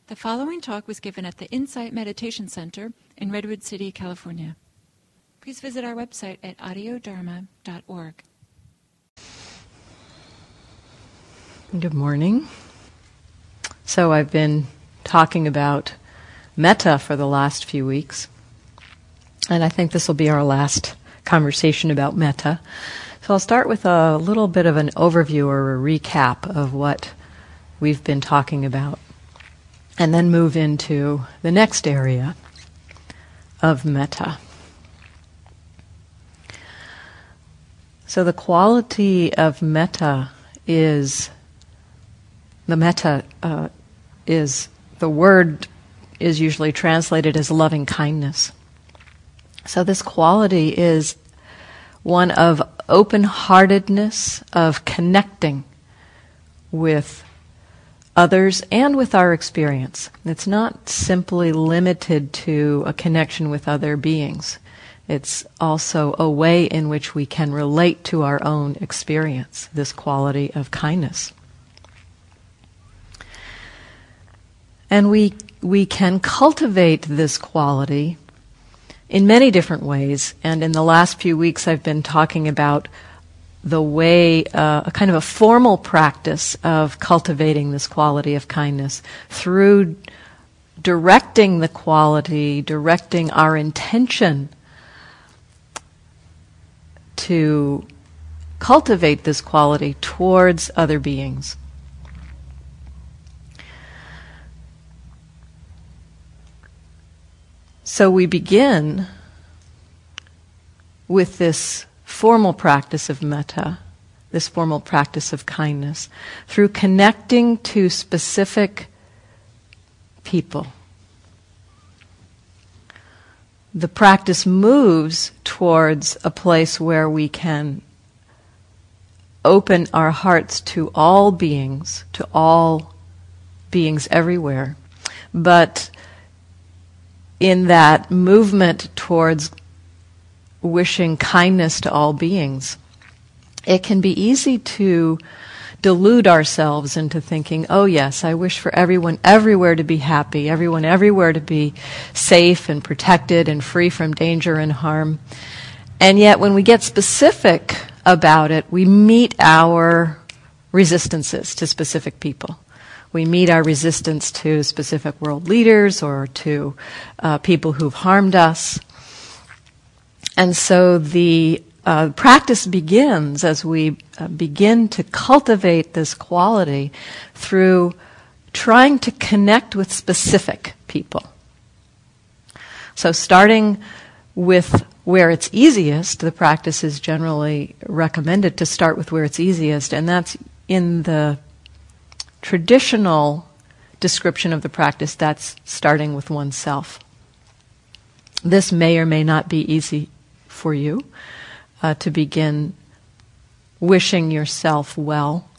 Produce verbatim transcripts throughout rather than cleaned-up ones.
The following talk was given at the Insight Meditation Center in Redwood City, California. Please visit our website at audio dharma dot org. Good morning. So I've been talking about metta for the last few weeks, and I think this will be our last conversation about metta. So I'll start with a little bit of an overview or a recap of what we've been talking about, and then move into the next area of metta. So the quality of metta is, the metta uh, is, the word is usually translated as loving kindness. So this quality is one of open-heartedness, of connecting with others and with our experience. It's not simply limited to a connection with other beings. It's also a way in which we can relate to our own experience, this quality of kindness. And we we can cultivate this quality in many different ways. And in the last few weeks I've been talking about the way, uh, a kind of a formal practice of cultivating this quality of kindness through directing the quality, directing our intention to cultivate this quality towards other beings. So we begin with this formal practice of metta, this formal practice of kindness, through connecting to specific people. The practice moves towards a place where we can open our hearts to all beings, to all beings everywhere. But in that movement towards wishing kindness to all beings, it can be easy to delude ourselves into thinking, oh yes, I wish for everyone everywhere to be happy, everyone everywhere to be safe and protected and free from danger and harm. And yet when we get specific about it, we meet our resistances to specific people. We meet our resistance to specific world leaders or to uh, people who've harmed us. And so the uh, practice begins as we uh, begin to cultivate this quality through trying to connect with specific people. So starting with where it's easiest, the practice is generally recommended to start with where it's easiest, and that's in the traditional description of the practice, that's starting with oneself. This may or may not be easy for you uh, to begin wishing yourself well.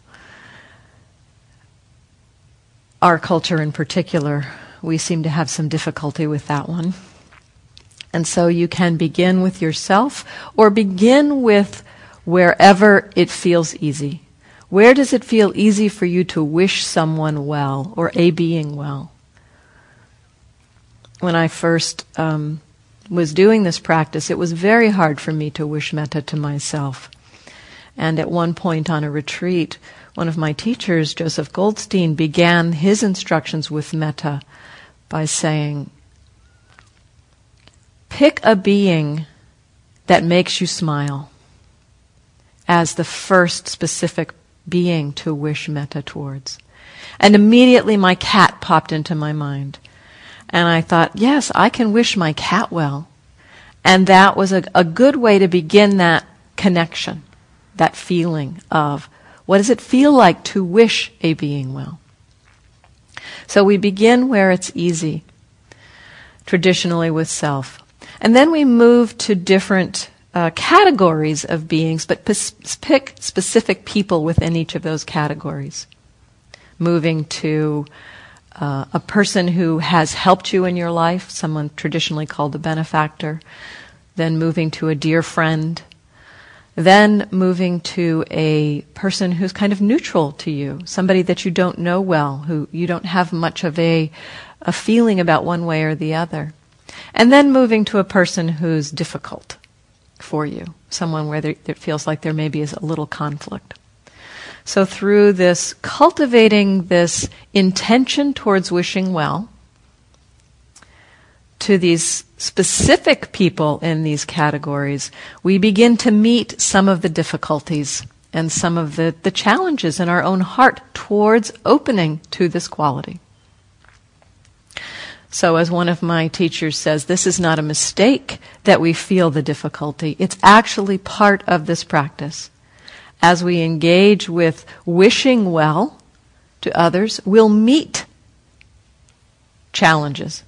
Our culture in particular, we seem to have some difficulty with that one. And so you can begin with yourself or begin with wherever it feels easy. Where does it feel easy for you to wish someone well or a being well? When I first um, was doing this practice, it was very hard for me to wish metta to myself. And at one point on a retreat, one of my teachers, Joseph Goldstein, began his instructions with metta by saying, pick a being that makes you smile as the first specific being to wish metta towards. And immediately my cat popped into my mind. And I thought, yes, I can wish my cat well. And that was a, a good way to begin that connection, that feeling of what does it feel like to wish a being well. So we begin where it's easy, traditionally with self. And then we move to different Uh, categories of beings, but p- pick specific people within each of those categories. Moving to uh, a person who has helped you in your life, someone traditionally called a benefactor, then moving to a dear friend, Then moving to a person who's kind of neutral to you, somebody that you don't know well, who you don't have much of a, a feeling about one way or the other. And then moving to a person who's difficult for you, someone where there, it feels like there maybe is a little conflict. So through this cultivating this intention towards wishing well to these specific people in these categories, we begin to meet some of the difficulties and some of the, the challenges in our own heart towards opening to this quality. So as one of my teachers says, this is not a mistake that we feel the difficulty. It's actually part of this practice. As we engage with wishing well to others, we'll meet challenges.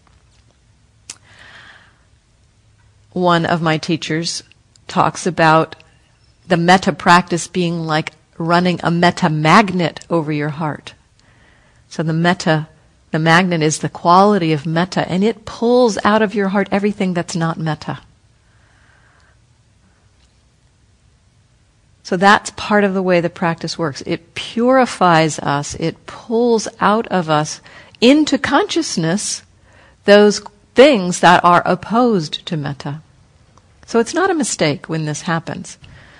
One of my teachers talks about the metta practice being like running a metta magnet over your heart. So the metta, the magnet is the quality of metta, and it pulls out of your heart everything that's not metta. So that's part of the way the practice works. It purifies us. It pulls out of us into consciousness those things that are opposed to metta. So it's not a mistake when this happens.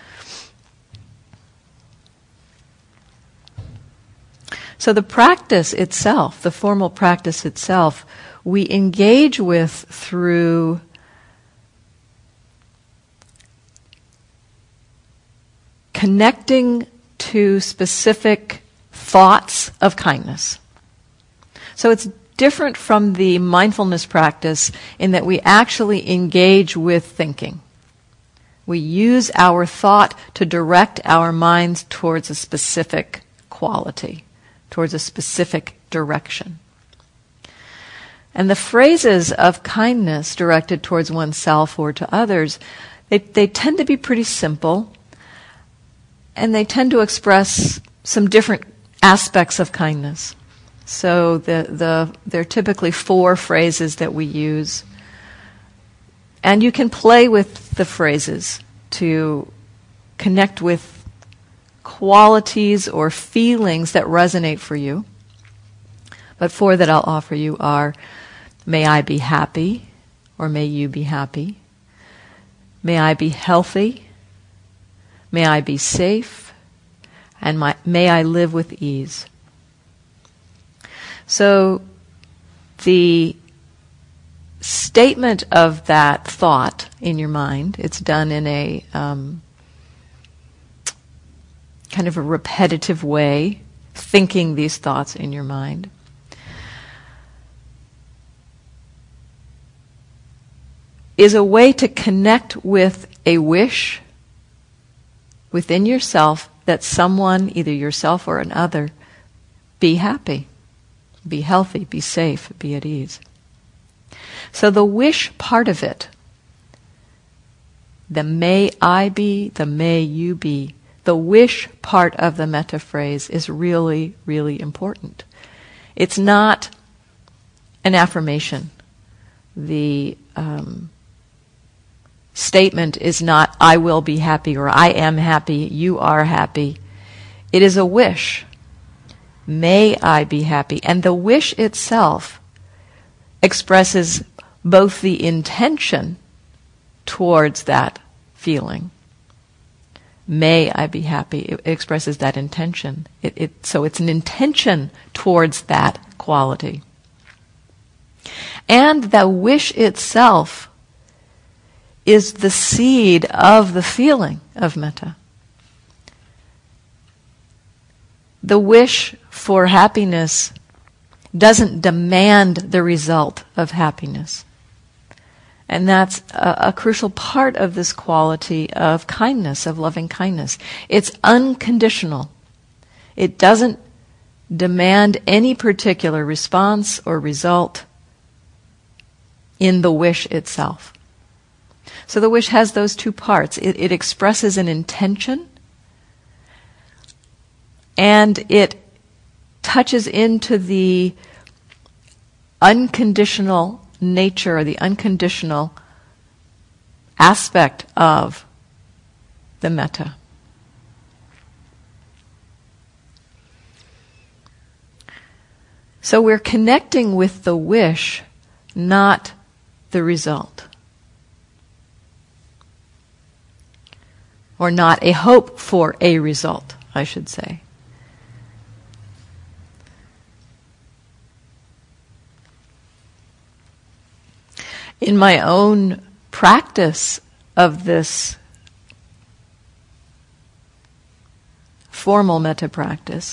So the practice itself, the formal practice itself, we engage with through connecting to specific thoughts of kindness. So it's different from the mindfulness practice in that we actually engage with thinking. We use our thought to direct our minds towards a specific quality, towards a specific direction. And the phrases of kindness directed towards oneself or to others, they, they tend to be pretty simple, and they tend to express some different aspects of kindness. So the, the, there are typically four phrases that we use. And you can play with the phrases to connect with qualities or feelings that resonate for you. But four that I'll offer you are, may I be happy, or may you be happy. May I be healthy. May I be safe. And my, may I live with ease. So the statement of that thought in your mind, it's done in a um, kind of a repetitive way, thinking these thoughts in your mind. Is a way to connect with a wish within yourself that someone, either yourself or another, be happy. Be healthy, be safe, be at ease. So the wish part of it, the may I be, the may you be, the wish part of the metta phrase is really, really important. It's not an affirmation. The um, statement is not, I will be happy, or I am happy, you are happy. It is a wish. May I be happy. And the wish itself expresses both the intention towards that feeling. May I be happy. It expresses that intention. It, it, so it's an intention towards that quality. And the wish itself is the seed of the feeling of metta. The wish for happiness doesn't demand the result of happiness. And that's a, a crucial part of this quality of kindness, of loving kindness. It's unconditional. It doesn't demand any particular response or result in the wish itself. So the wish has those two parts. It, it expresses an intention, and it touches into the unconditional nature, or the unconditional aspect of the metta. So we're connecting with the wish, not the result. Or not a hope for a result, I should say. In my own practice of this formal metta practice,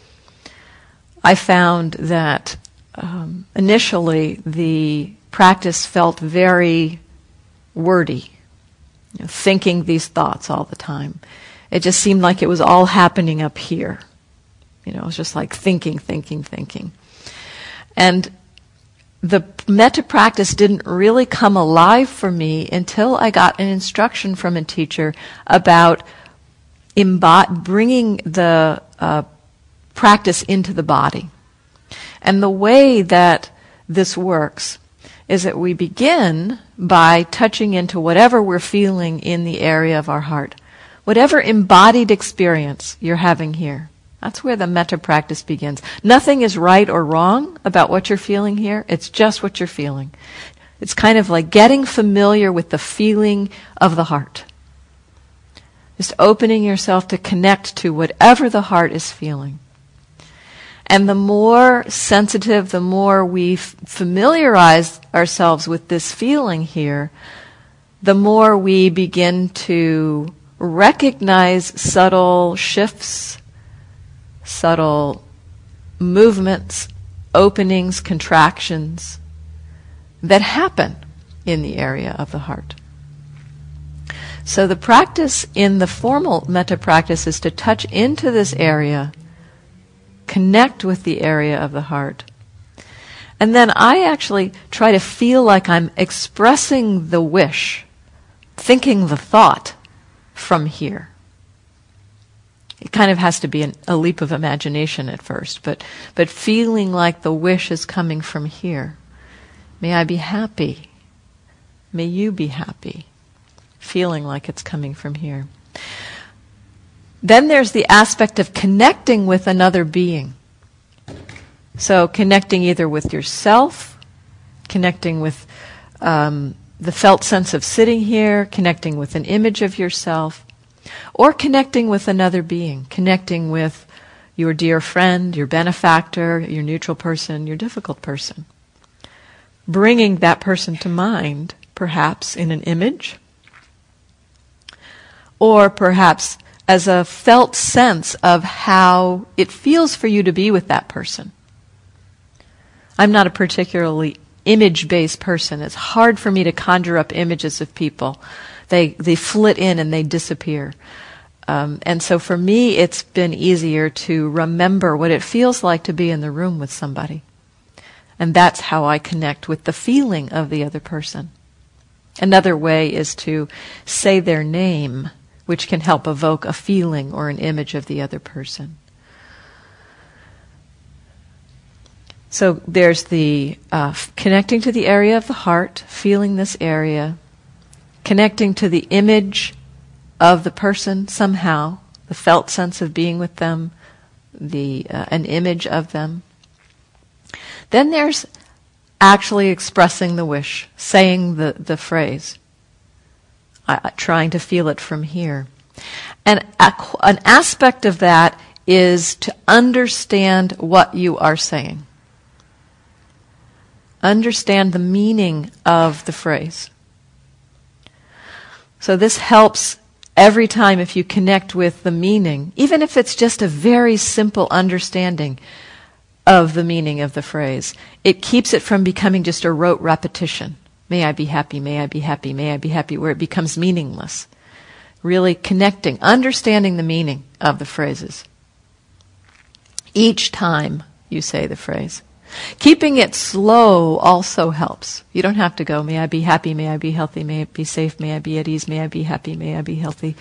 I found that um, initially the practice felt very wordy, you know, thinking these thoughts all the time. It just seemed like it was all happening up here. You know, it was just like thinking, thinking, thinking. And the metta practice didn't really come alive for me until I got an instruction from a teacher about imbo- bringing the uh, practice into the body. And the way that this works is that we begin by touching into whatever we're feeling in the area of our heart. Whatever embodied experience you're having here. That's where the metta practice begins. Nothing is right or wrong about what you're feeling here. It's just what you're feeling. It's kind of like getting familiar with the feeling of the heart. Just opening yourself to connect to whatever the heart is feeling. And the more sensitive, the more we f- familiarize ourselves with this feeling here, the more we begin to recognize subtle shifts, subtle movements, openings, contractions that happen in the area of the heart. So the practice in the formal metta practice is to touch into this area, connect with the area of the heart. And then I actually try to feel like I'm expressing the wish, thinking the thought from here. It kind of has to be an, a leap of imagination at first, but, but feeling like the wish is coming from here. May I be happy. May you be happy. Feeling like it's coming from here. Then there's the aspect of connecting with another being. So connecting either with yourself, connecting with um, the felt sense of sitting here, connecting with an image of yourself, or connecting with another being, connecting with your dear friend, your benefactor, your neutral person, your difficult person. Bringing that person to mind, perhaps in an image, or perhaps as a felt sense of how it feels for you to be with that person. I'm not a particularly image-based person. It's hard for me to conjure up images of people. They they flit in and they disappear. Um, and so for me, it's been easier to remember what it feels like to be in the room with somebody. And that's how I connect with the feeling of the other person. Another way is to say their name, which can help evoke a feeling or an image of the other person. So there's the uh, f- connecting to the area of the heart, feeling this area, connecting to the image of the person somehow, the felt sense of being with them, the uh, an image of them. Then there's actually expressing the wish, saying the, the phrase. Uh, trying to feel it from here. And a, an aspect of that is to understand what you are saying. Understand the meaning of the phrase. So this helps every time if you connect with the meaning, even if it's just a very simple understanding of the meaning of the phrase. It keeps it from becoming just a rote repetition. May I be happy, may I be happy, may I be happy, where it becomes meaningless. Really connecting, understanding the meaning of the phrases. Each time you say the phrase. Keeping it slow also helps. You don't have to go, may I be happy, may I be healthy, may I be safe, may I be at ease, may I be happy, may I be healthy.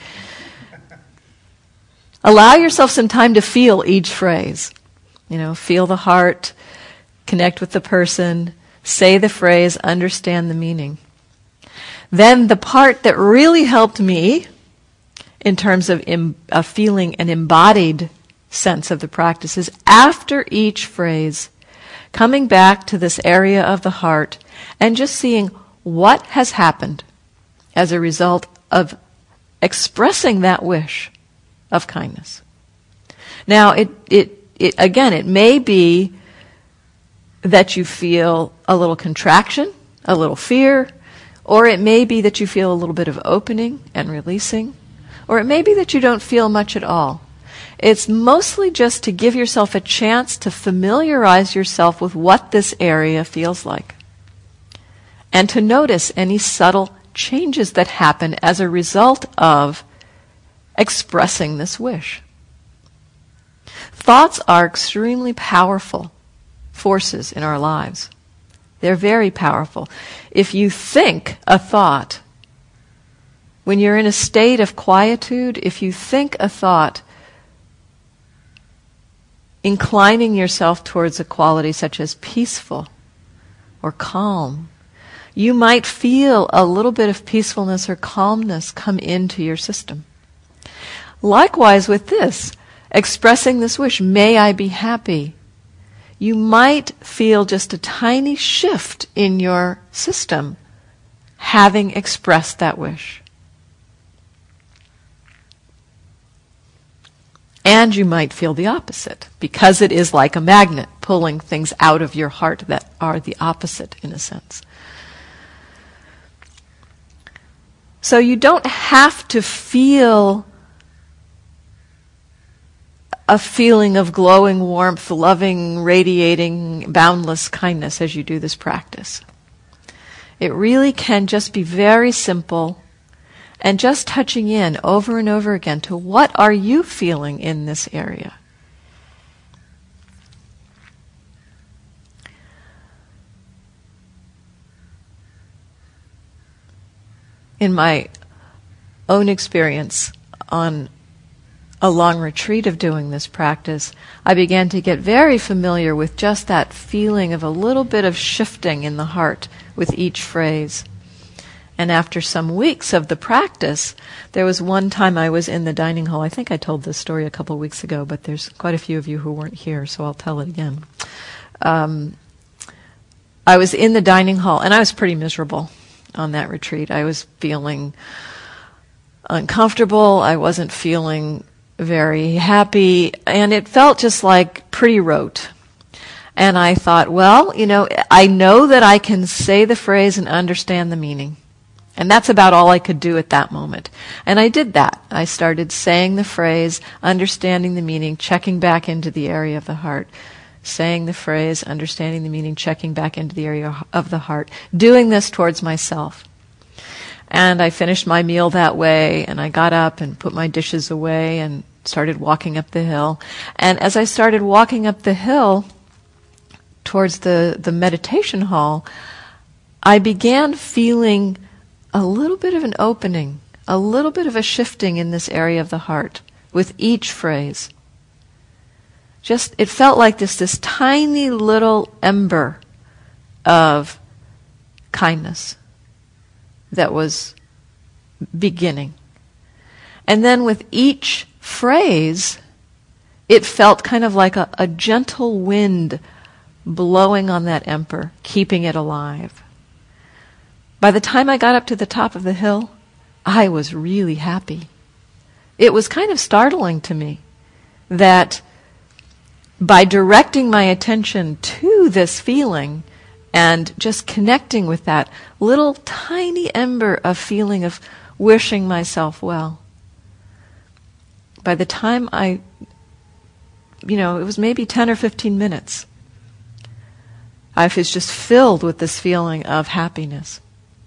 Allow yourself some time to feel each phrase. You know, feel the heart, connect with the person, say the phrase, understand the meaning. Then the part that really helped me in terms of im- a feeling an embodied sense of the practice is after each phrase, coming back to this area of the heart and just seeing what has happened as a result of expressing that wish of kindness. Now, it, it, it again, it may be that you feel a little contraction, a little fear, or it may be that you feel a little bit of opening and releasing, or it may be that you don't feel much at all. It's mostly just to give yourself a chance to familiarize yourself with what this area feels like, and to notice any subtle changes that happen as a result of expressing this wish. Thoughts are extremely powerful forces in our lives. They're very powerful. If you think a thought, when you're in a state of quietude, if you think a thought, inclining yourself towards a quality such as peaceful or calm, you might feel a little bit of peacefulness or calmness come into your system. Likewise with this, expressing this wish, may I be happy, you might feel just a tiny shift in your system having expressed that wish. And you might feel the opposite, because it is like a magnet pulling things out of your heart that are the opposite in a sense. So you don't have to feel a feeling of glowing warmth, loving, radiating, boundless kindness as you do this practice. It really can just be very simple and just touching in over and over again to what are you feeling in this area. In my own experience on a long retreat of doing this practice, I began to get very familiar with just that feeling of a little bit of shifting in the heart with each phrase. And after some weeks of the practice, there was one time I was in the dining hall. I think I told this story a couple of weeks ago, but there's quite a few of you who weren't here, so I'll tell it again. Um, I was in the dining hall, and I was pretty miserable on that retreat. I was feeling uncomfortable. I wasn't feeling very happy, and it felt just like pretty rote. And I thought, well, you know, I know that I can say the phrase and understand the meaning. And that's about all I could do at that moment. And I did that. I started saying the phrase, understanding the meaning, checking back into the area of the heart. Saying the phrase, understanding the meaning, checking back into the area of the heart. Doing this towards myself. And I finished my meal that way, and I got up and put my dishes away and started walking up the hill. And as I started walking up the hill towards the, the meditation hall, I began feeling a little bit of an opening, a little bit of a shifting in this area of the heart with each phrase. Just, it felt like this, this tiny little ember of kindness that was beginning. And then with each phrase, it felt kind of like a, a gentle wind blowing on that ember, keeping it alive. By the time I got up to the top of the hill, I was really happy. It was kind of startling to me that by directing my attention to this feeling and just connecting with that little tiny ember of feeling of wishing myself well, by the time I, you know, it was maybe ten or fifteen minutes, I was just filled with this feeling of happiness.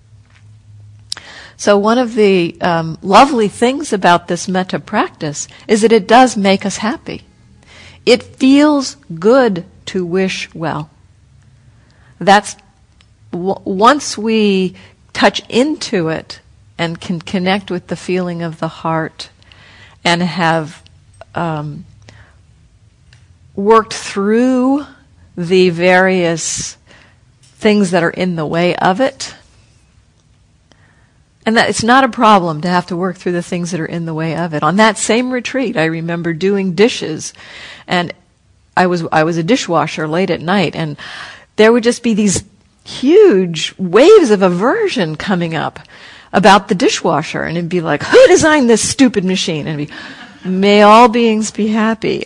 So one of the um, lovely things about this metta practice is that it does make us happy. It feels good to wish well. That's w- once we touch into it and can connect with the feeling of the heart and have um, worked through the various things that are in the way of it, And that it's not a problem to have to work through the things that are in the way of it. On that same retreat, I remember doing dishes, and I was I was a dishwasher late at night, and there would just be these huge waves of aversion coming up about the dishwasher, and it'd be like, who designed this stupid machine? And it'd be, may all beings be happy.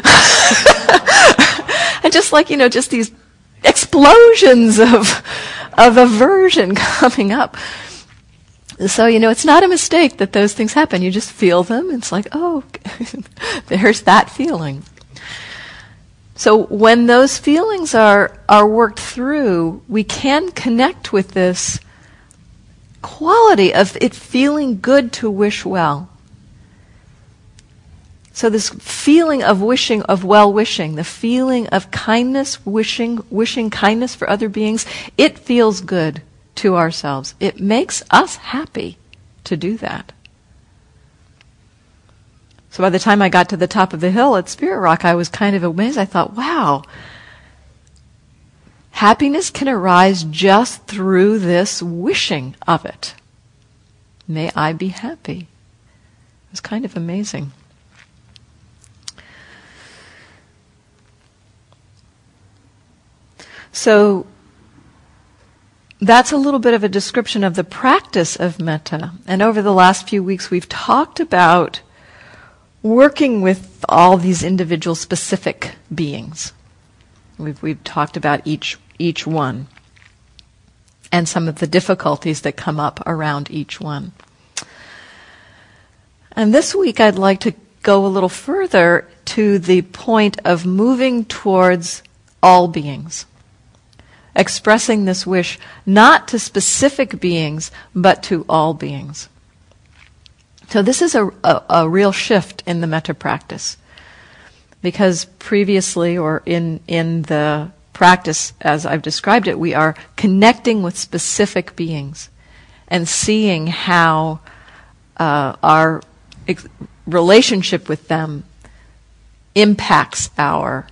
And just like, you know, just these explosions of of aversion coming up. So, you know, it's not a mistake that those things happen. You just feel them. It's like, oh, there's that feeling. So when those feelings are, are worked through, we can connect with this quality of it feeling good to wish well. So this feeling of wishing, of well-wishing, the feeling of kindness, wishing, wishing kindness for other beings, it feels good to ourselves. It makes us happy to do that. So by the time I got to the top of the hill at Spirit Rock, I was kind of amazed. I thought, wow, happiness can arise just through this wishing of it. May I be happy. It was kind of amazing. So that's a little bit of a description of the practice of metta. And over the last few weeks, we've talked about working with all these individual specific beings. We've, we've talked about each, each one and some of the difficulties that come up around each one. And this week, I'd like to go a little further to the point of moving towards all beings. Expressing this wish not to specific beings, but to all beings. So this is a, a, a real shift in the metta practice. Because previously, or in, in the practice as I've described it, we are connecting with specific beings and seeing how uh, our ex- relationship with them impacts our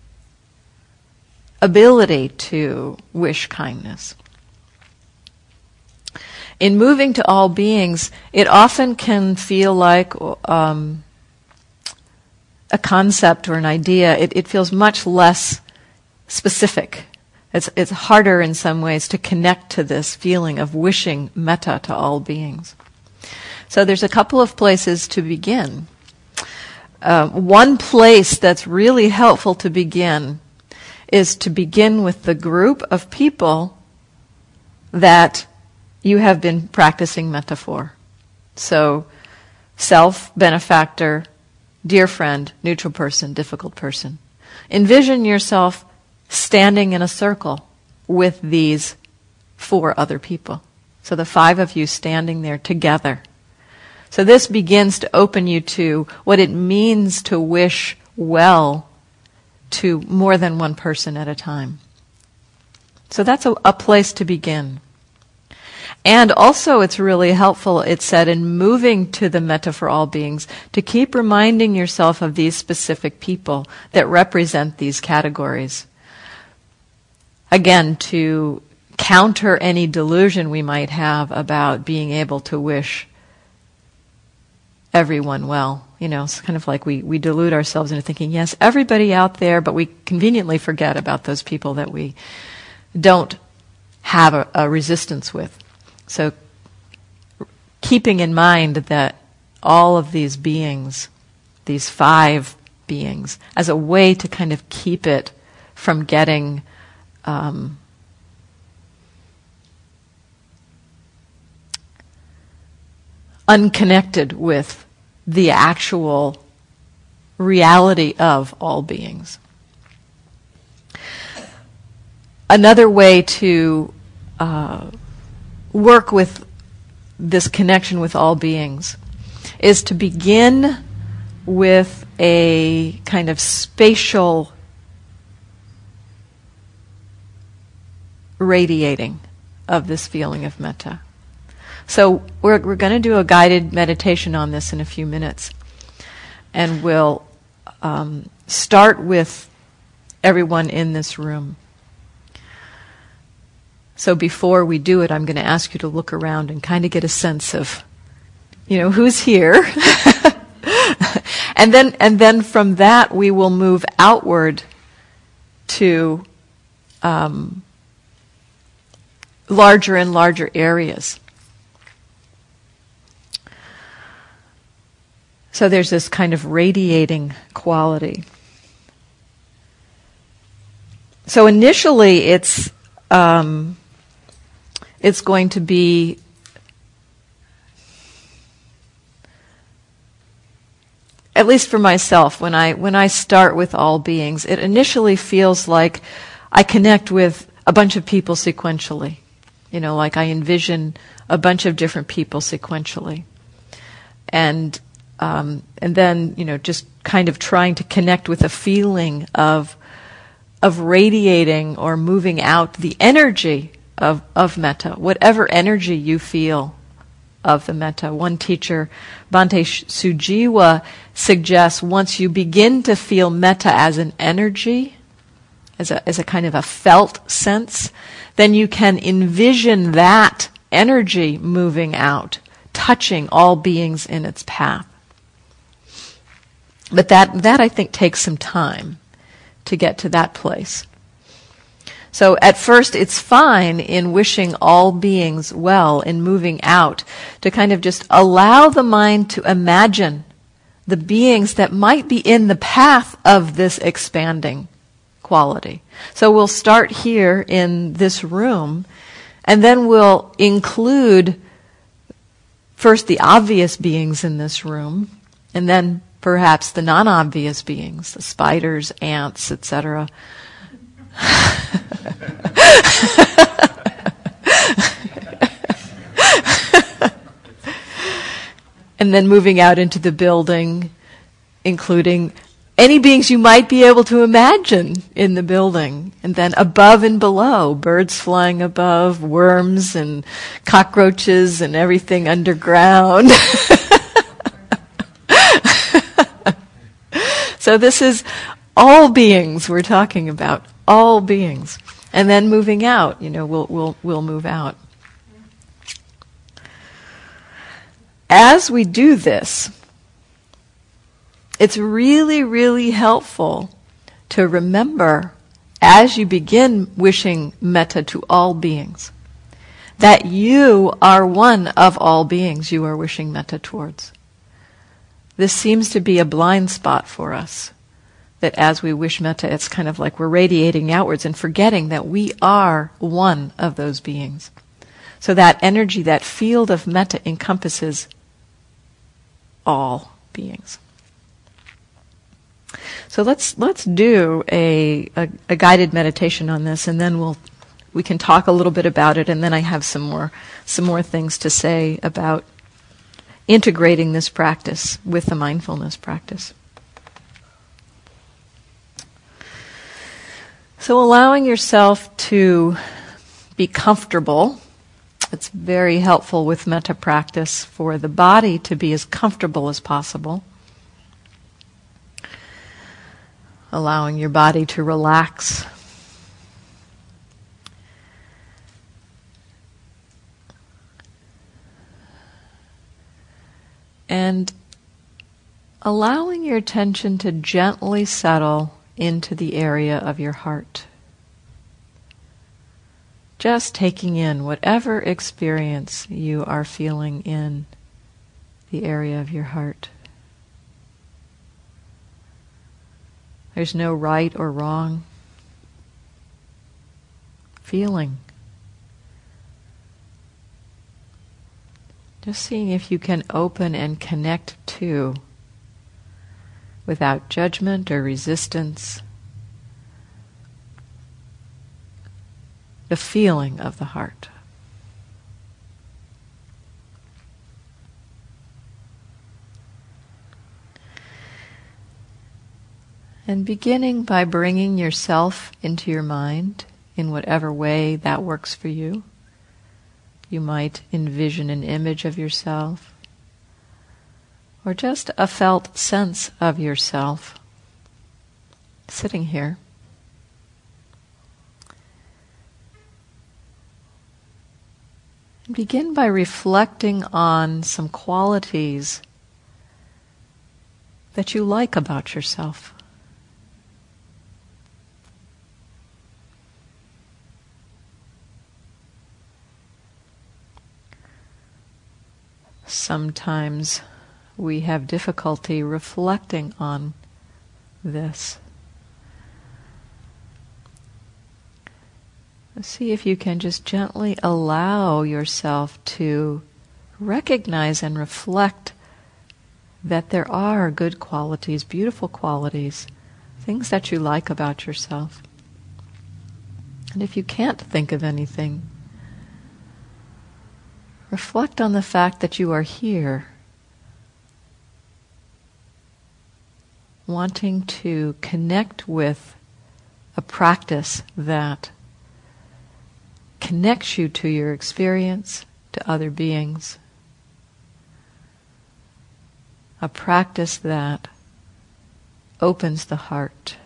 ability to wish kindness. In moving to all beings, it often can feel like um, a concept or an idea. It, it feels much less specific. It's, it's harder in some ways to connect to this feeling of wishing metta to all beings. So there's a couple of places to begin. Uh, one place that's really helpful to begin is to begin with the group of people that you have been practicing metta for. So, self, benefactor, dear friend, neutral person, difficult person. Envision yourself standing in a circle with these four other people. So the five of you standing there together. So this begins to open you to what it means to wish well to more than one person at a time. So that's a, a place to begin. And also it's really helpful, it said, in moving to the metta for all beings, to keep reminding yourself of these specific people that represent these categories. Again, to counter any delusion we might have about being able to wish everyone well. You know, it's kind of like we, we delude ourselves into thinking, yes, everybody out there, but we conveniently forget about those people that we don't have a, a resistance with. So keeping in mind that all of these beings, these five beings, as a way to kind of keep it from getting um, unconnected with the actual reality of all beings. Another way to uh, work with this connection with all beings is to begin with a kind of spatial radiating of this feeling of metta. So we're we're going to do a guided meditation on this in a few minutes, and we'll um, start with everyone in this room. So before we do it, I'm going to ask you to look around and kind of get a sense of, you know, who's here. and then and then from that we will move outward to um, larger and larger areas. So there's this kind of radiating quality. So initially it's um, it's going to be at least for myself, when I when I start with all beings, it initially feels like I connect with a bunch of people sequentially. You know, like I envision a bunch of different people sequentially. And um, and then, you know, just kind of trying to connect with a feeling of of radiating or moving out the energy of, of metta, whatever energy you feel of the metta. One teacher, Bhante Sujiwa, suggests once you begin to feel metta as an energy, as a, as a kind of a felt sense, then you can envision that energy moving out, touching all beings in its path. But that, that I think takes some time to get to that place. So at first it's fine in wishing all beings well, in moving out, to kind of just allow the mind to imagine the beings that might be in the path of this expanding quality. So we'll start here in this room, and then we'll include first the obvious beings in this room, and then perhaps the non-obvious beings, the spiders, ants, et cetera. And then moving out into the building, including any beings you might be able to imagine in the building. And then above and below, birds flying above, worms and cockroaches and everything underground. So this is all beings we're talking about, all beings. And then moving out, you know, we'll we'll we'll move out. As we do this, it's really, really helpful to remember, as you begin wishing metta to all beings, that you are one of all beings you are wishing metta towards. This seems to be a blind spot for us, that as we wish metta, it's kind of like we're radiating outwards and forgetting that we are one of those beings. So that energy, that field of metta encompasses all beings. So let's let's do a, a, a guided meditation on this, and then we'll we can talk a little bit about it, and then I have some more some more things to say about integrating this practice with the mindfulness practice. So allowing yourself to be comfortable. It's very helpful with metta practice for the body to be as comfortable as possible. Allowing your body to relax. And allowing your attention to gently settle into the area of your heart. Just taking in whatever experience you are feeling in the area of your heart. There's no right or wrong feeling. Just seeing if you can open and connect to, without judgment or resistance, the feeling of the heart. And beginning by bringing yourself into your mind in whatever way that works for you. You might envision an image of yourself, or just a felt sense of yourself sitting here. Begin by reflecting on some qualities that you like about yourself. Sometimes we have difficulty reflecting on this. See if you can just gently allow yourself to recognize and reflect that there are good qualities, beautiful qualities, things that you like about yourself. And if you can't think of anything, reflect on the fact that you are here, wanting to connect with a practice that connects you to your experience, to other beings. A practice that opens the heart.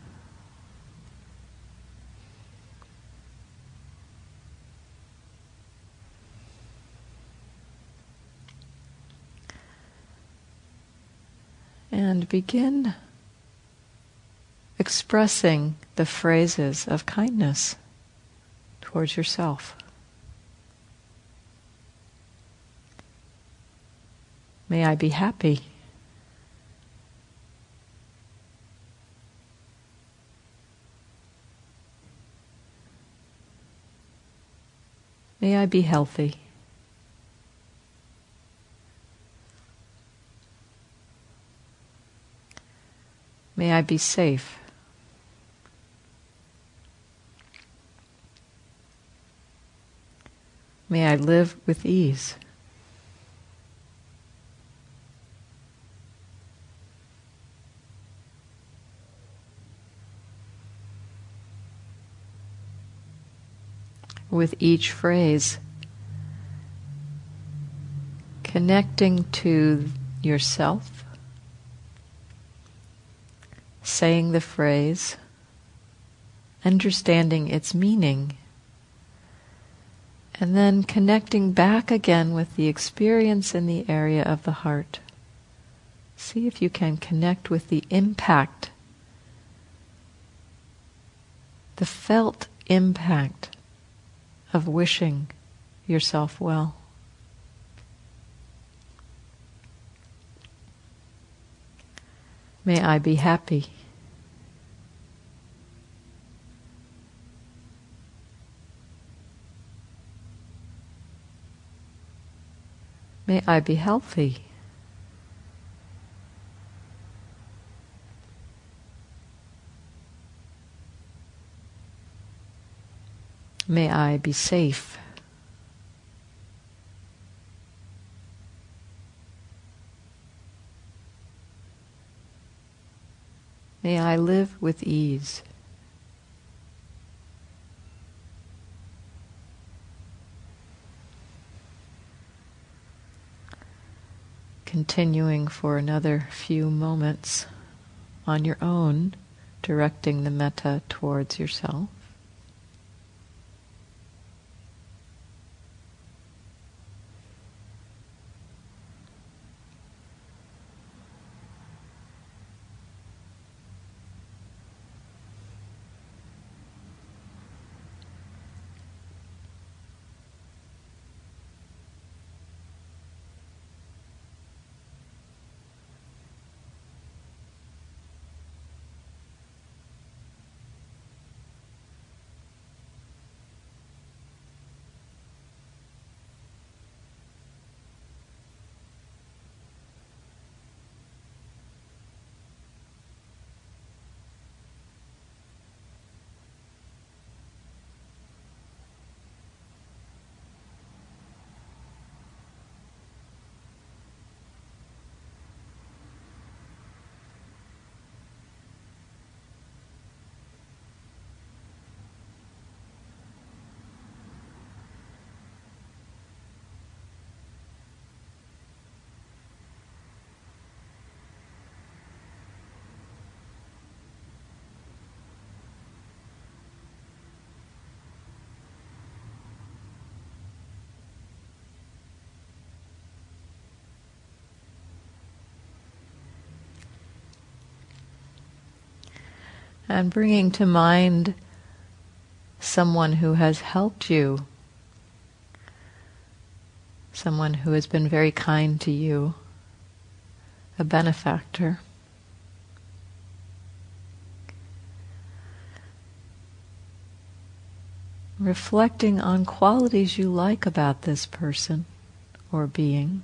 And begin expressing the phrases of kindness towards yourself. May I be happy. May I be healthy. May I be safe. May I live with ease. With each phrase, connecting to yourself, saying the phrase, understanding its meaning, and then connecting back again with the experience in the area of the heart. See if you can connect with the impact, the felt impact of wishing yourself well. May I be happy. May I be healthy. May I be safe. May I live with ease. Continuing for another few moments on your own, directing the metta towards yourself. And bringing to mind someone who has helped you, someone who has been very kind to you, a benefactor. Reflecting on qualities you like about this person or being.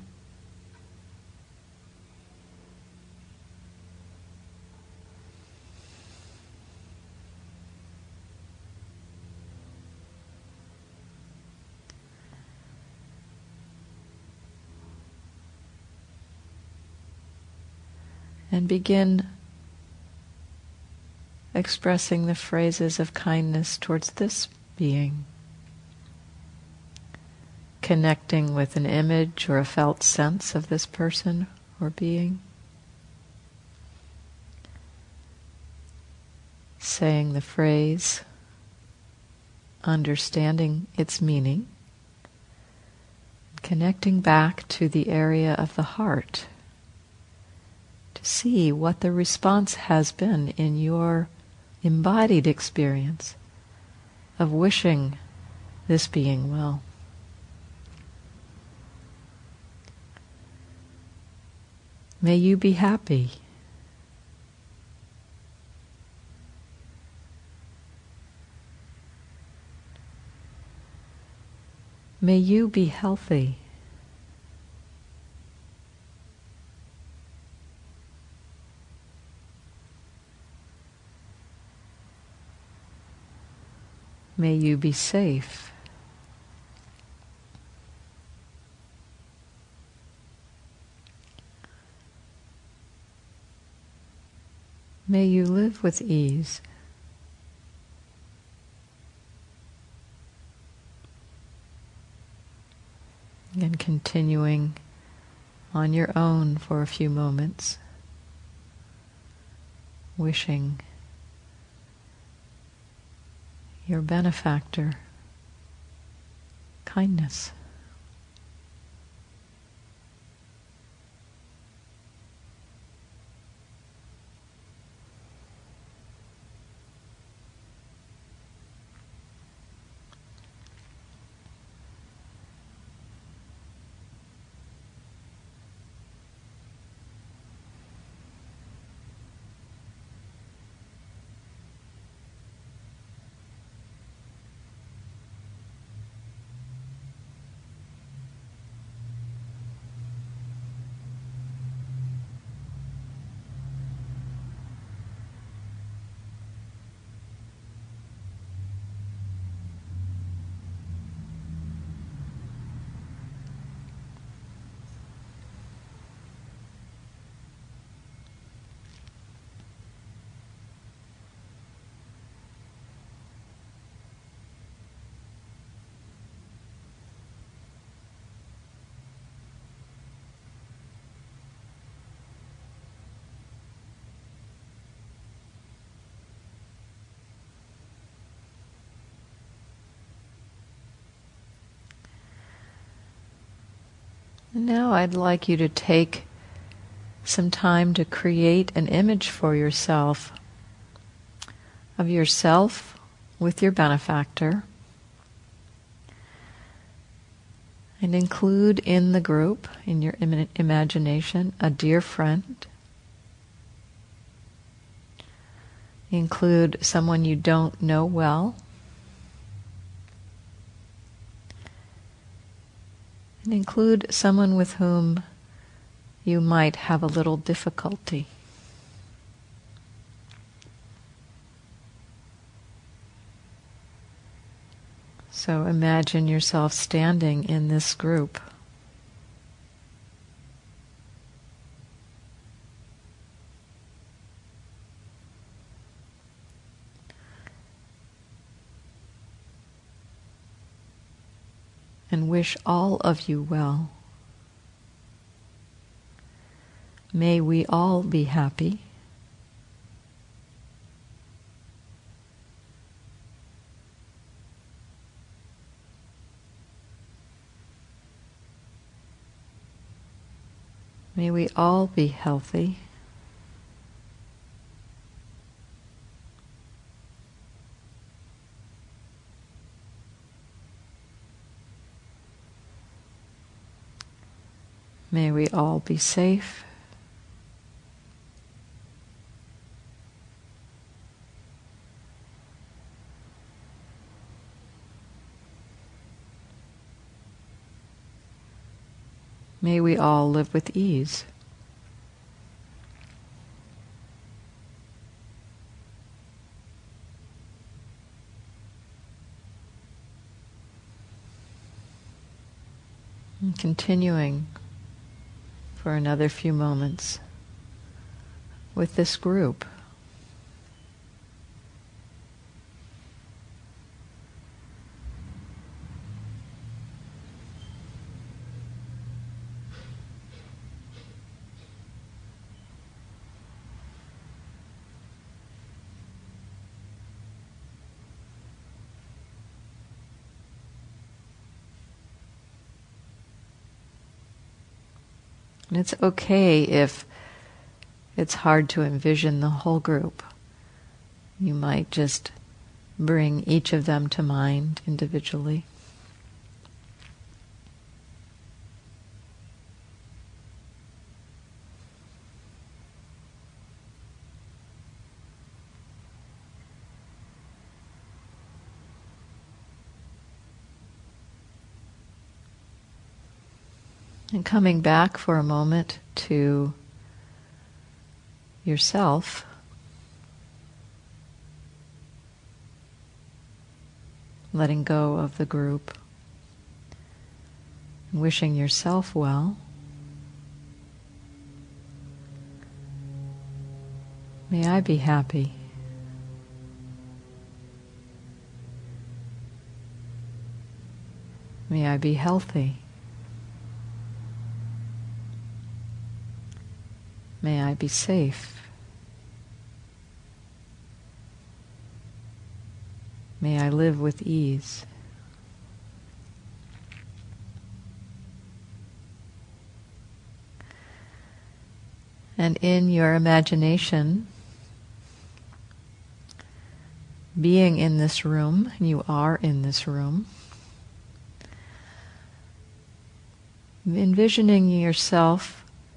And begin expressing the phrases of kindness towards this being. Connecting with an image or a felt sense of this person or being. Saying the phrase, understanding its meaning. Connecting back to the area of the heart. See what the response has been in your embodied experience of wishing this being well. May you be happy. May you be healthy. May you be safe. May you live with ease. And continuing on your own for a few moments, wishing your benefactor kindness. Now I'd like you to take some time to create an image for yourself of yourself with your benefactor, and include in the group, in your im- imagination, a dear friend. Include someone you don't know well. And include someone with whom you might have a little difficulty. So imagine yourself standing in this group. And wish all of you well. May we all be happy. May we all be healthy. May we all be safe. May we all live with ease. And continuing for another few moments with this group. And it's okay if it's hard to envision the whole group. You might just bring each of them to mind individually. And coming back for a moment to yourself, letting go of the group, and wishing yourself well. May I be happy. May I be healthy. May I be safe. May I live with ease. And in your imagination, being in this room, you are in this room, envisioning yourself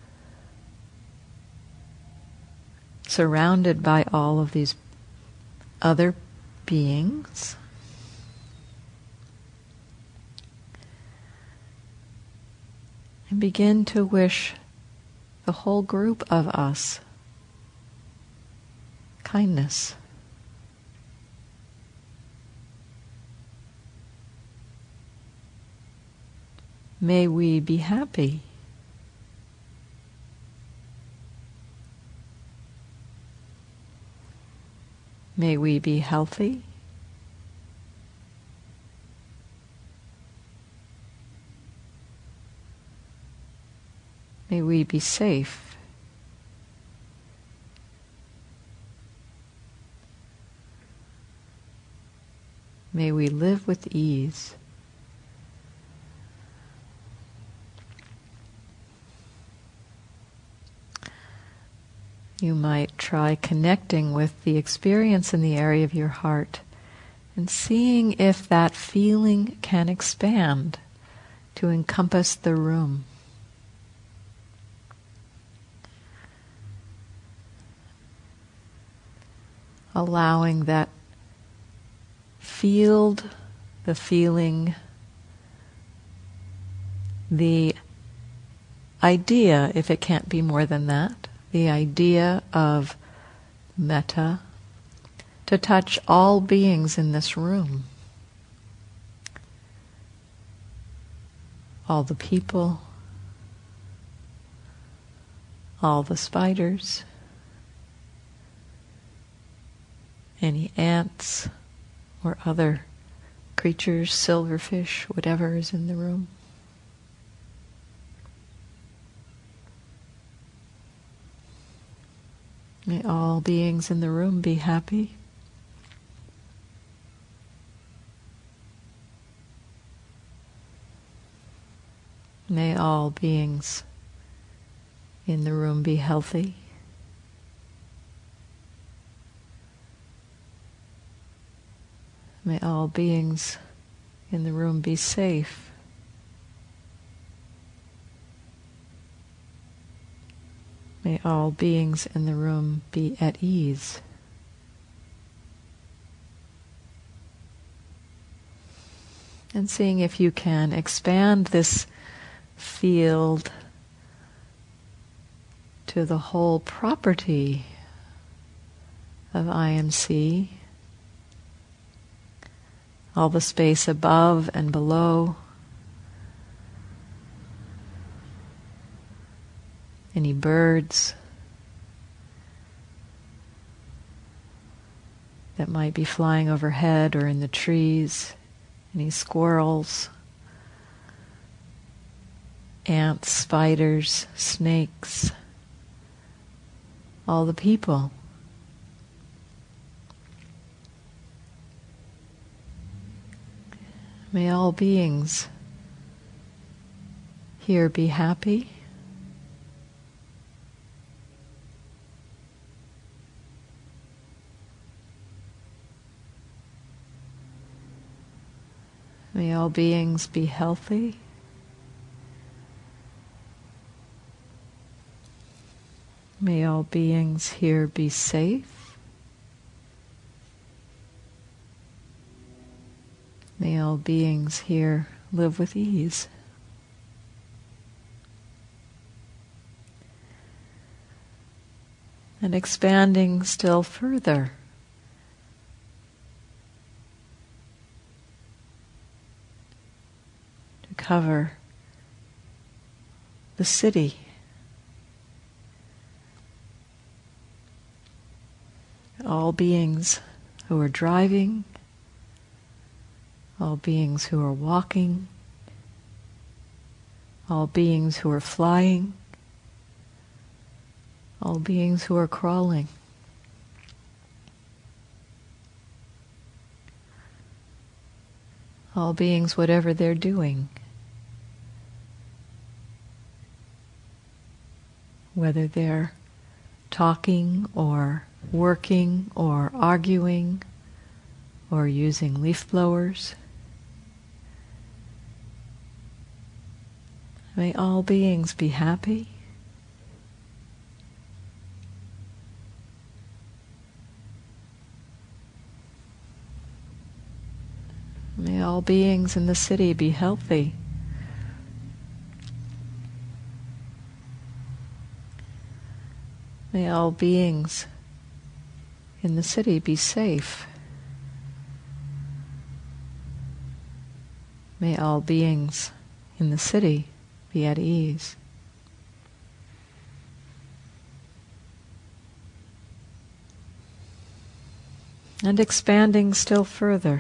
surrounded by all of these other beings. And begin to wish the whole group of us kindness. May we be happy. May we be healthy. May we be safe. May we live with ease. You might try connecting with the experience in the area of your heart and seeing if that feeling can expand to encompass the room. Allowing that field, the feeling, the idea, if it can't be more than that, the idea of metta, to touch all beings in this room. All the people, all the spiders, any ants or other creatures, silverfish, whatever is in the room. May all beings in the room be happy. May all beings in the room be healthy. May all beings in the room be safe. May all beings in the room be at ease. And seeing if you can expand this field to the whole property of I M C, all the space above and below, any birds that might be flying overhead or in the trees, any squirrels, ants, spiders, snakes, all the people. May all beings here be happy. May all beings be healthy. May all beings here be safe. May all beings here live with ease. And expanding still further, to cover the city, all beings who are driving, all beings who are walking, all beings who are flying, all beings who are crawling. All beings, whatever they're doing, whether they're talking or working or arguing or using leaf blowers. May all beings be happy. May all beings in the city be healthy. May all beings in the city be safe. May all beings in the city be at ease. And expanding still further,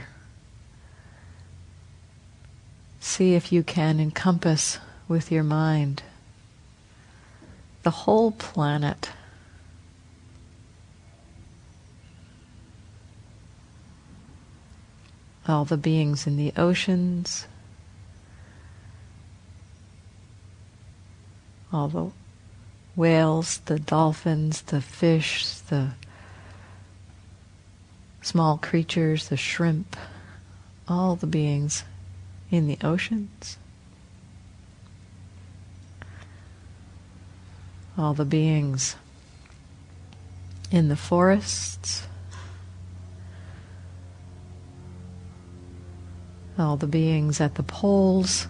see if you can encompass with your mind the whole planet. All the beings in the oceans, all the whales, the dolphins, the fish, the small creatures, the shrimp, all the beings in the oceans, all the beings in the forests, all the beings at the poles,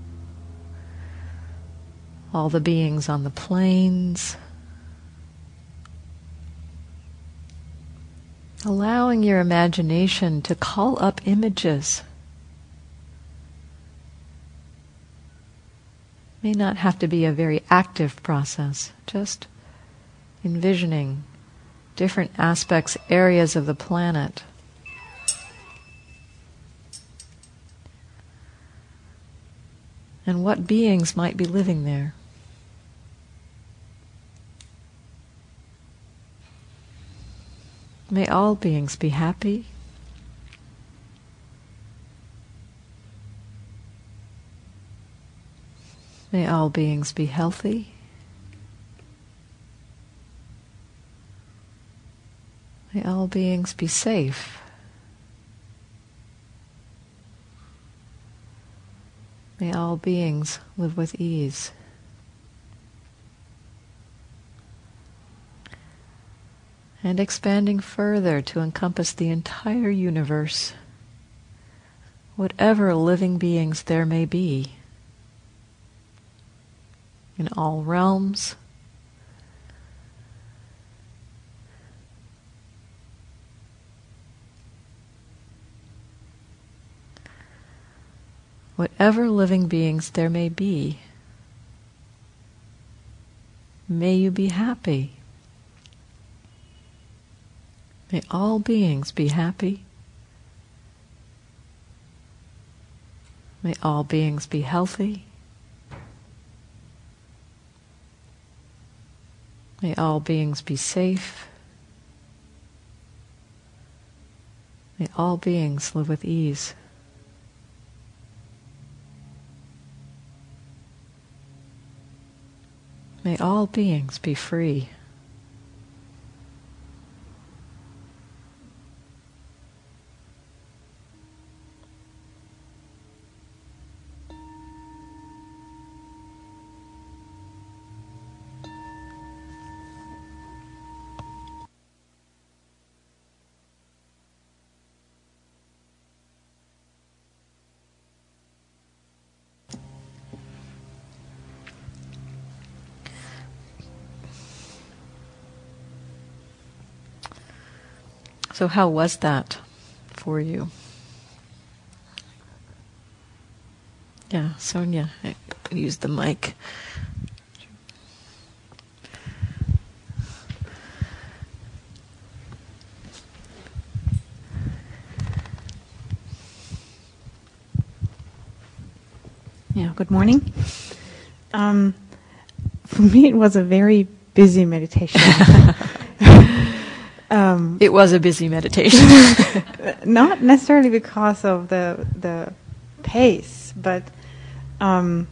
all the beings on the plains, allowing your imagination to call up images. May not have to be a very active process, just envisioning different aspects, areas of the planet. And what beings might be living there. May all beings be happy. May all beings be healthy. May all beings be safe. May all beings live with ease. and expanding further to encompass the entire universe, whatever living beings there may be, in all realms, whatever living beings there may be, may you be happy. May all beings be happy. May all beings be healthy. May all beings be safe. May all beings live with ease. May all beings be free. So how was that for you? Yeah, Sonia, I use the mic. Yeah, good morning. Um, for me, it was a very busy meditation. Um, it was a busy meditation. Not necessarily because of the the pace, but um,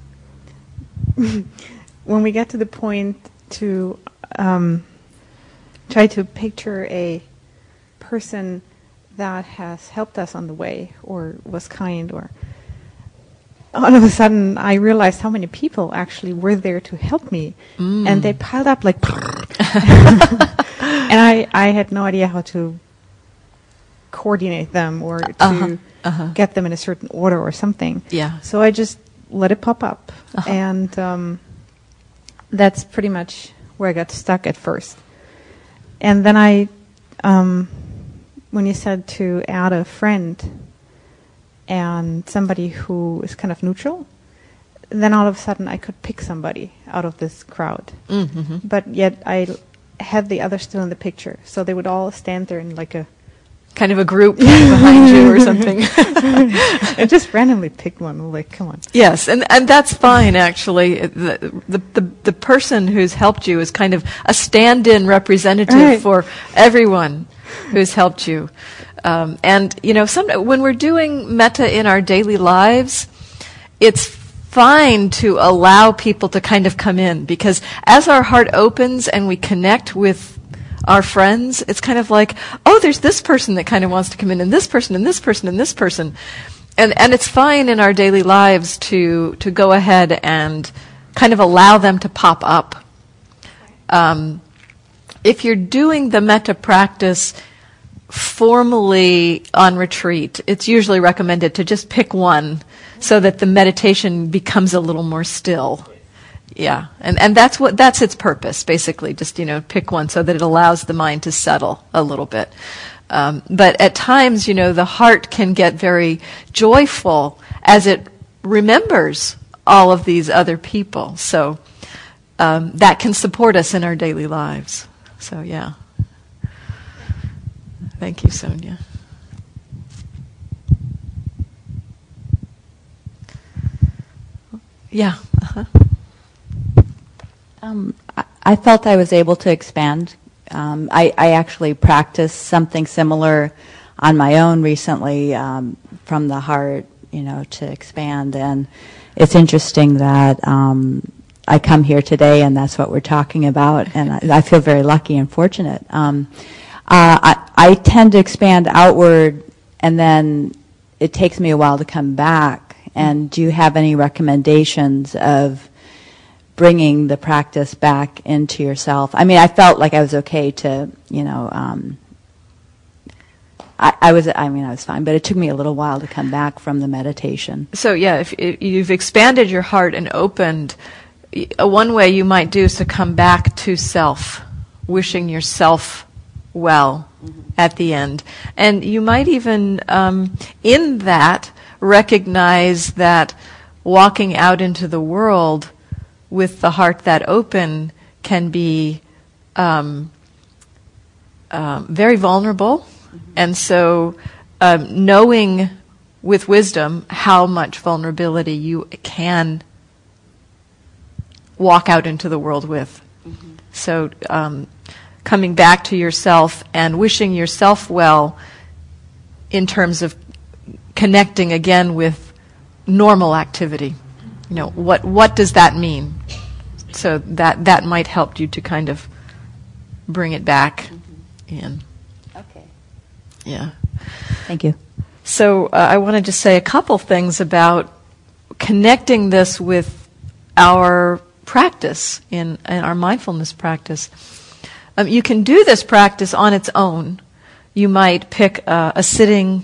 when we get to the point to um, try to picture a person that has helped us on the way or was kind, or all of a sudden I realized how many people actually were there to help me, mm. and they piled up like and I, I had no idea how to coordinate them or to uh-huh, uh-huh. get them in a certain order or something. Yeah. So I just let it pop up. Uh-huh. And um, that's pretty much where I got stuck at first. And then I, um, when you said to add a friend and somebody who is kind of neutral, then all of a sudden I could pick somebody out of this crowd. Mm-hmm. But yet I had the others still in the picture, so they would all stand there in like a kind of a group behind you or something. I just randomly picked one. Like, come on. Yes, and and that's fine actually. The the the, the person who's helped you is kind of a stand-in representative right. for everyone who's helped you. Um, and you know, some when we're doing metta in our daily lives, it's fine to allow people to kind of come in, because as our heart opens and we connect with our friends, it's kind of like, oh, there's this person that kind of wants to come in, and this person, and this person, and this person. And and it's fine in our daily lives to to go ahead and kind of allow them to pop up. Um, if you're doing the metta practice formally on retreat, it's usually recommended to just pick one so that the meditation becomes a little more still. Yeah, and and that's what that's its purpose, basically. Just, you know, pick one so that it allows the mind to settle a little bit. Um, but at times, you know, the heart can get very joyful as it remembers all of these other people. So um, that can support us in our daily lives. So yeah. Thank you, Sonia. Yeah. Uh-huh. Um, I, I felt I was able to expand. Um, I, I actually practiced something similar on my own recently, um, from the heart, you know, to expand. And it's interesting that um, I come here today and that's what we're talking about. And I, I feel very lucky and fortunate. Um, uh, I, I tend to expand outward, and then it takes me a while to come back. And do you have any recommendations of bringing the practice back into yourself. I mean, I felt like I was okay to, you know, um, I, I was, I mean, I was fine, but it took me a little while to come back from the meditation. So yeah, if, if you've expanded your heart and opened, uh, one way you might do is to come back to self, wishing yourself well mm-hmm. at the end. And you might even, um, in that, recognize that walking out into the world with the heart that open can be um, um, very vulnerable. Mm-hmm. And so um, knowing with wisdom how much vulnerability you can walk out into the world with. Mm-hmm. So um, coming back to yourself and wishing yourself well in terms of connecting again with normal activity. You know, what what does that mean? So that that might help you to kind of bring it back mm-hmm. in. Okay. Yeah. Thank you. So uh, I want to just say a couple things about connecting this with our practice in, in our mindfulness practice. Um, you can do this practice on its own. You might pick uh, a sitting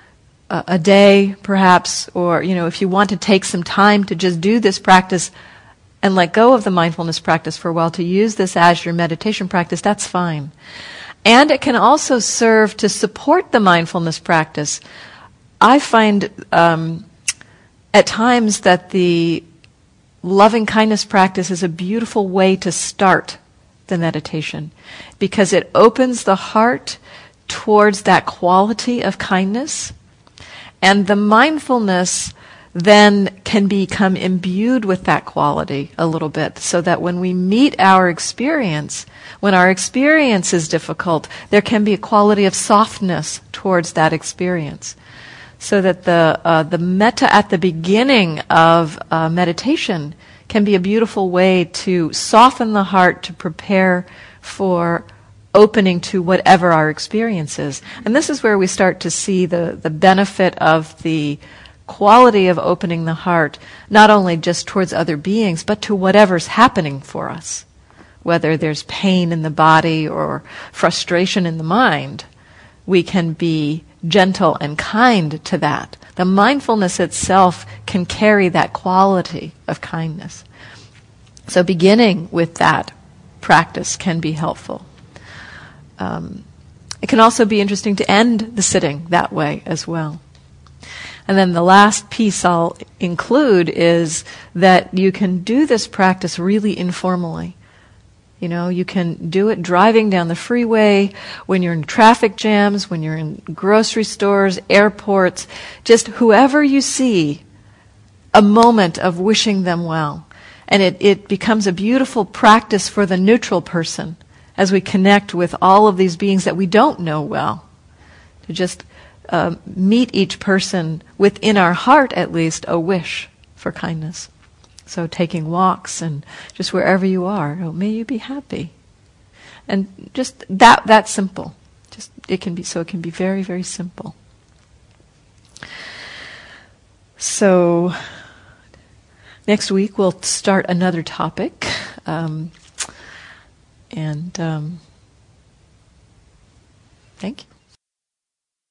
a day, perhaps, or, you know, if you want to take some time to just do this practice and let go of the mindfulness practice for a while, to use this as your meditation practice, that's fine. And it can also serve to support the mindfulness practice. I find um, at times that the loving kindness practice is a beautiful way to start the meditation because it opens the heart towards that quality of kindness. And the mindfulness then can become imbued with that quality a little bit, so that when we meet our experience, when our experience is difficult, there can be a quality of softness towards that experience. So that the uh, the metta at the beginning of uh, meditation can be a beautiful way to soften the heart to prepare for opening to whatever our experience is. And this is where we start to see the, the benefit of the quality of opening the heart, not only just towards other beings, but to whatever's happening for us. Whether there's pain in the body or frustration in the mind, we can be gentle and kind to that. The mindfulness itself can carry that quality of kindness. So beginning with that practice can be helpful. Um, it can also be interesting to end the sitting that way as well. And then the last piece I'll include is that you can do this practice really informally. You know, you can do it driving down the freeway, when you're in traffic jams, when you're in grocery stores, airports, just whoever you see, a moment of wishing them well. And it, it becomes a beautiful practice for the neutral person as we connect with all of these beings that we don't know well. To just uh, meet each person within our heart, at least, a wish for kindness. So taking walks and just wherever you are, oh, may you be happy. And just that that simple. Just it can be so it can be very, very simple. So next week we'll start another topic. Um, and um, thank you.